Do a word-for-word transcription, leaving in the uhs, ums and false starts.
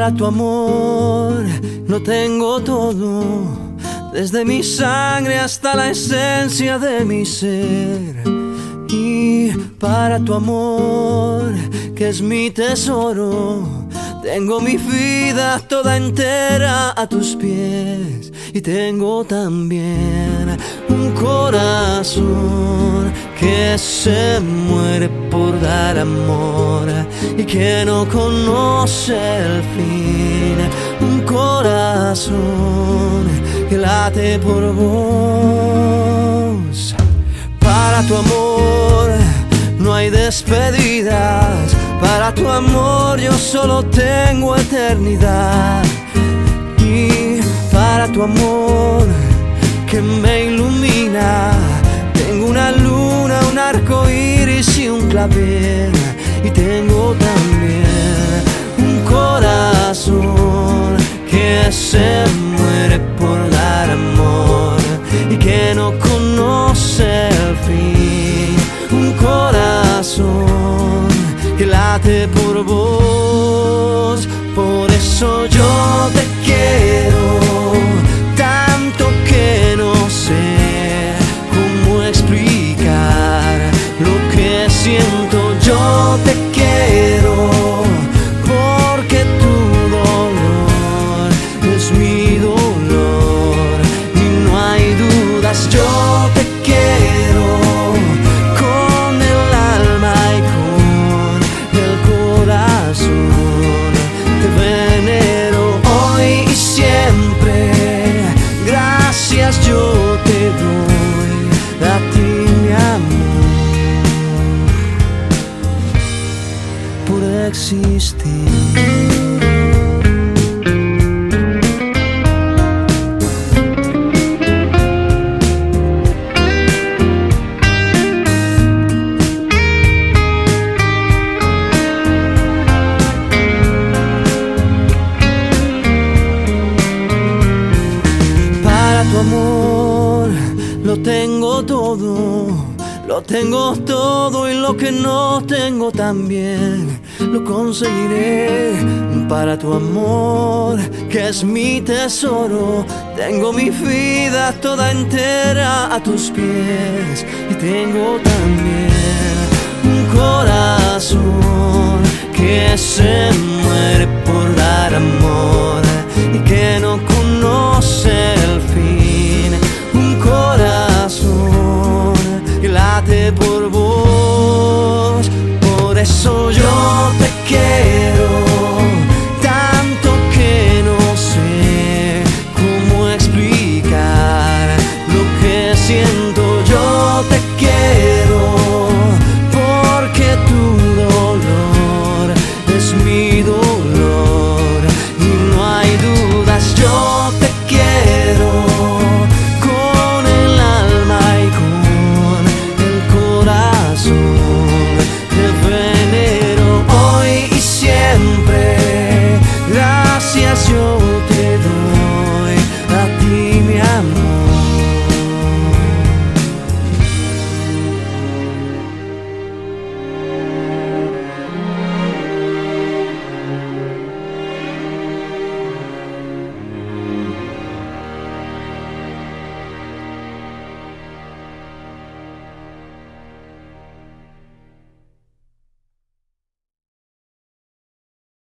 Para tu amor lo tengo todo, desde mi sangre hasta la esencia de mi ser. Y para tu amor, que es mi tesoro, tengo mi vida toda entera a tus pies. Y tengo también un corazón que se muere por dar amor y que no conoce el fin. Un corazón que late por vos. Para tu amor no hay despedidas, para tu amor yo solo tengo eternidad. Y para tu amor que me ilumina, tengo una luna, un arco iris y un clavel. Y tengo también un corazón que se muere por dar amor y que no conoce el fin. Un corazón que late por vos. Por eso yo te quiero tanto que no sé cómo explicar lo que siento. Yo te quiero porque tu dolor es mi dolor y no hay dudas. Yo te quiero con el alma y con el corazón. Te venero hoy y siempre. Gracias yo te doy a ti, mi amor, por existir. Tu amor lo tengo todo, lo tengo todo y lo que no tengo también lo conseguiré. Para tu amor, que es mi tesoro, tengo mi vida toda entera a tus pies. Y tengo también un corazón que se muere por dar amor y que no conoce el fin.